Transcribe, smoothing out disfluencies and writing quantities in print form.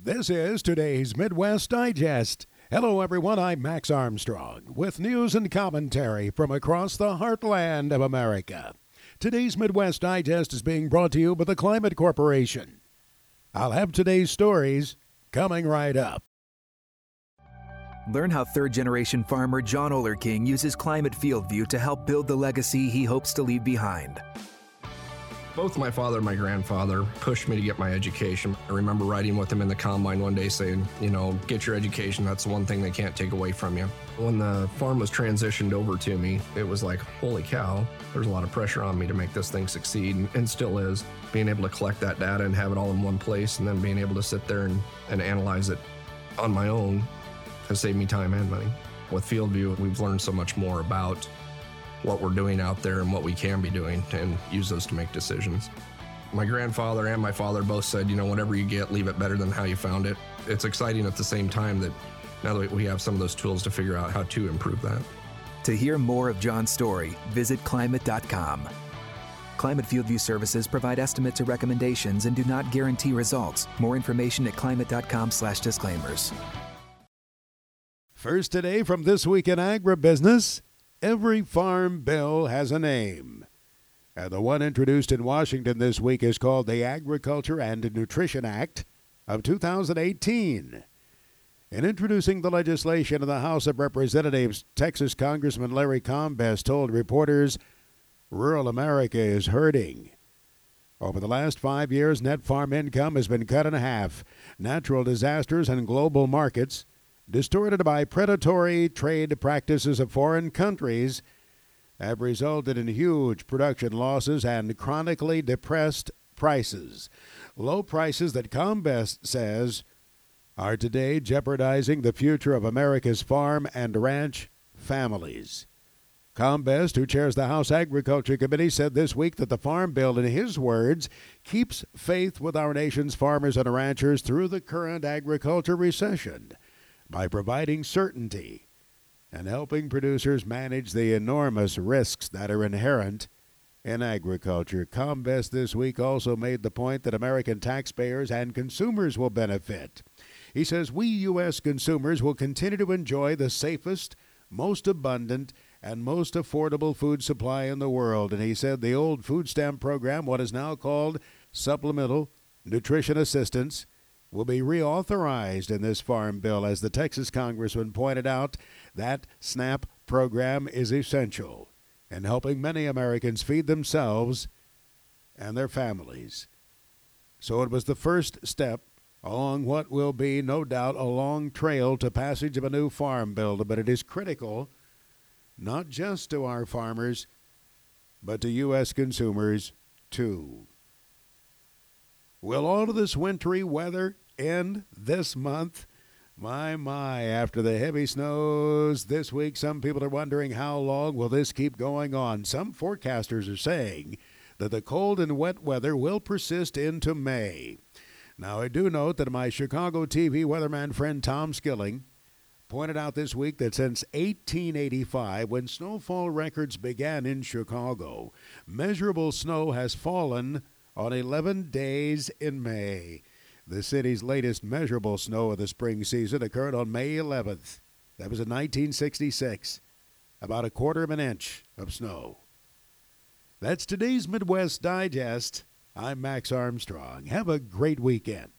This is today's Midwest Digest. Hello, everyone. I'm Max Armstrong with news and commentary from across the heartland of America. Today's Midwest Digest is being brought to you by the Climate Corporation. I'll have today's stories coming right up. Learn how third-generation farmer John Olerking uses Climate FieldView to help build the legacy he hopes to leave behind. Both my father and my grandfather pushed me to get my education. I remember riding with them in the combine one day saying, get your education. That's the one thing they can't take away from you. When the farm was transitioned over to me, it was like, holy cow, there's a lot of pressure on me to make this thing succeed, and still is. Being able to collect that data and have it all in one place, and then being able to sit there and analyze it on my own has saved me time and money. With FieldView, we've learned so much more about what we're doing out there and what we can be doing, and use those to make decisions. My grandfather and my father both said, whatever you get, leave it better than how you found it. It's exciting at the same time that now that we have some of those tools to figure out how to improve that. To hear more of John's story, visit climate.com. Climate FieldView services provide estimates or recommendations and do not guarantee results. More information at climate.com/disclaimers. First today from This Week in Agribusiness, every farm bill has a name. And the one introduced in Washington this week is called the Agriculture and Nutrition Act of 2018. In introducing the legislation in the House of Representatives, Texas Congressman Larry Combest told reporters, rural America is hurting. Over the last 5 years, net farm income has been cut in half. Natural disasters and global markets, distorted by predatory trade practices of foreign countries, have resulted in huge production losses and chronically depressed prices. Low prices that Combest says are today jeopardizing the future of America's farm and ranch families. Combest, who chairs the House Agriculture Committee, said this week that the Farm Bill, in his words, keeps faith with our nation's farmers and ranchers through the current agriculture recession by providing certainty and helping producers manage the enormous risks that are inherent in agriculture. Combest this week also made the point that American taxpayers and consumers will benefit. He says we U.S. consumers will continue to enjoy the safest, most abundant, and most affordable food supply in the world. And he said the old food stamp program, what is now called Supplemental Nutrition Assistance, will be reauthorized in this farm bill. As the Texas congressman pointed out, that SNAP program is essential in helping many Americans feed themselves and their families. So it was the first step along what will be, no doubt, a long trail to passage of a new farm bill. But it is critical not just to our farmers, but to U.S. consumers, too. Will all of this wintry weather end this month? My, after the heavy snows this week, some people are wondering how long will this keep going on. Some forecasters are saying that the cold and wet weather will persist into May. Now, I do note that my Chicago TV weatherman friend Tom Skilling pointed out this week that since 1885, when snowfall records began in Chicago, measurable snow has fallen on 11 days in May. The city's latest measurable snow of the spring season occurred on May 11th. That was in 1966. About a quarter of an inch of snow. That's today's Midwest Digest. I'm Max Armstrong. Have a great weekend.